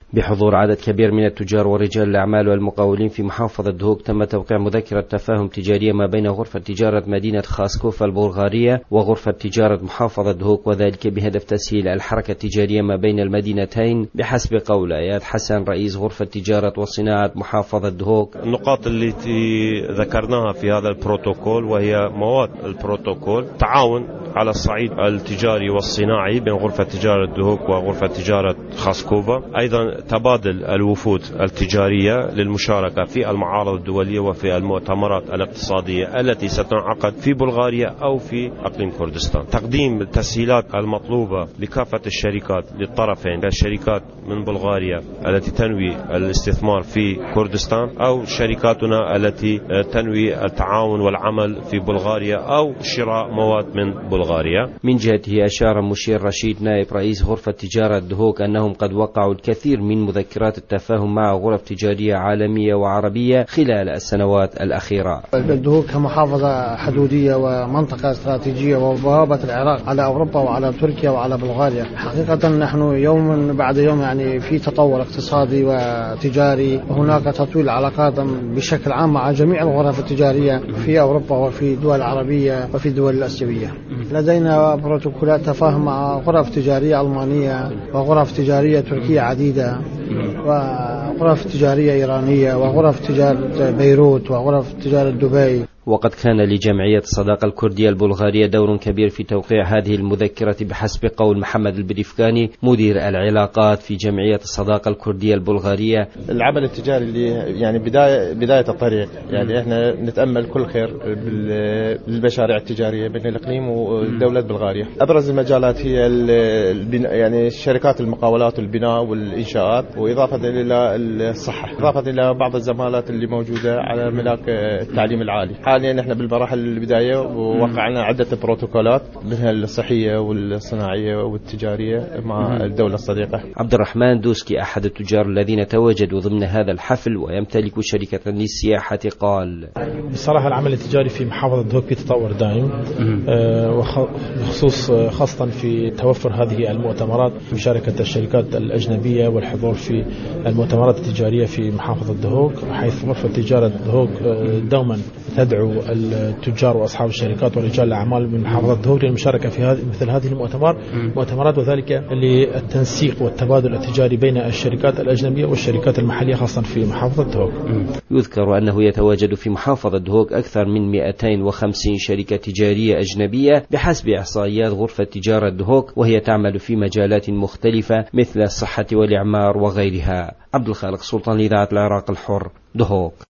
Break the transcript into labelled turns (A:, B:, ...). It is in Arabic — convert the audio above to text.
A: بحضور عدد كبير من التجار ورجال الأعمال والمقاولين في محافظة دهوك تم توقيع مذكرة تفاهم تجارية ما بين غرفة تجارة مدينة خاسكوف البلغارية وغرفة تجارة محافظة دهوك، وذلك بهدف تسهيل الحركة التجارية ما بين المدينتين، بحسب قول اياد حسن رئيس غرفة تجارة وصناعة محافظة دهوك.
B: النقاط التي ذكرناها في هذا البروتوكول وهي مواد البروتوكول: تعاون على الصعيد التجاري والصناعي بين غرفة تجارة دهوك وغرفة تجارة خاسكوفا، أيضا تبادل الوفود التجارية للمشاركة في المعارض الدولية وفي المؤتمرات الاقتصادية التي ستنعقد في بلغاريا أو في أقليم كردستان، تقديم التسهيلات المطلوبة لكافة الشركات للطرفين، الشركات من بلغاريا التي تنوي الاستثمار في كردستان أو شركاتنا التي تنوي التعاون والعمل في بلغاريا أو شراء مواد من بلغاريا.
A: من جهته أشار مشير رشيد نائب رئيس غرفة تجارة دهوك أنهم قد وقعوا الكثير من مذكرات التفاهم مع غرف تجارية عالمية وعربية خلال السنوات الأخيرة.
C: دهوك كمحافظة حدودية ومنطقة استراتيجية وبوابة العراق على أوروبا وعلى تركيا وعلى بلغاريا، حقيقة نحن يوم بعد يوم يعني في تطور اقتصادي وتجاري، وهناك تطوير علاقات بشكل عام مع جميع الغرف التجارية في أوروبا وفي الدول العربية وفي الدول الآسيوية. لدينا بروتوكولات تفاهم مع غرف تجارية ألمانية وغرف تجارية تركية عديدة وغرف تجارية إيرانية وغرف تجارة بيروت وغرف تجارة دبي.
A: وقد كان لجمعية الصداقة الكردية البلغارية دور كبير في توقيع هذه المذكرة بحسب قول محمد البريفكاني مدير العلاقات في جمعية الصداقة الكردية البلغارية.
D: العمل التجاري اللي يعني بداية الطريق، يعني احنا نتأمل كل خير بالمشاريع التجارية بين الإقليم ودولة بلغاريا. أبرز المجالات هي يعني شركات المقاولات والبناء والإنشاءات، وإضافة إلى الصحة، إضافة إلى بعض الزمالات اللي موجودة على ملاك التعليم العالي. حاليا احنا بالمراحل البداية ووقعنا عدة بروتوكولات منها الصحية والصناعية والتجارية مع الدولة الصديقة.
A: عبد الرحمن دوسكي أحد التجار الذين تواجدوا ضمن هذا الحفل ويمتلك شركة للسياحة قال:
E: بصراحة العمل التجاري في محافظة دهوك في تطور دائم، وخصوص خاصة في توفر هذه المؤتمرات، مشاركة الشركات الأجنبية والحضور في المؤتمرات التجارية في محافظة دهوك، حيث غرفة تجارة دهوك دوما تدعو التجار وأصحاب الشركات ورجال الأعمال من محافظة دهوك للمشاركة في مثل هذه المؤتمرات، وذلك للتنسيق والتبادل التجاري بين الشركات الأجنبية والشركات المحلية خاصة في محافظة دهوك.
A: يذكر أنه يتواجد في محافظة دهوك أكثر من 250 شركة تجارية أجنبية بحسب إحصائيات غرفة تجارة دهوك، وهي تعمل في مجالات مختلفة مثل الصحة والإعمار وغيرها. عبد الخالق سلطان، إذاعة العراق الحر، دهوك.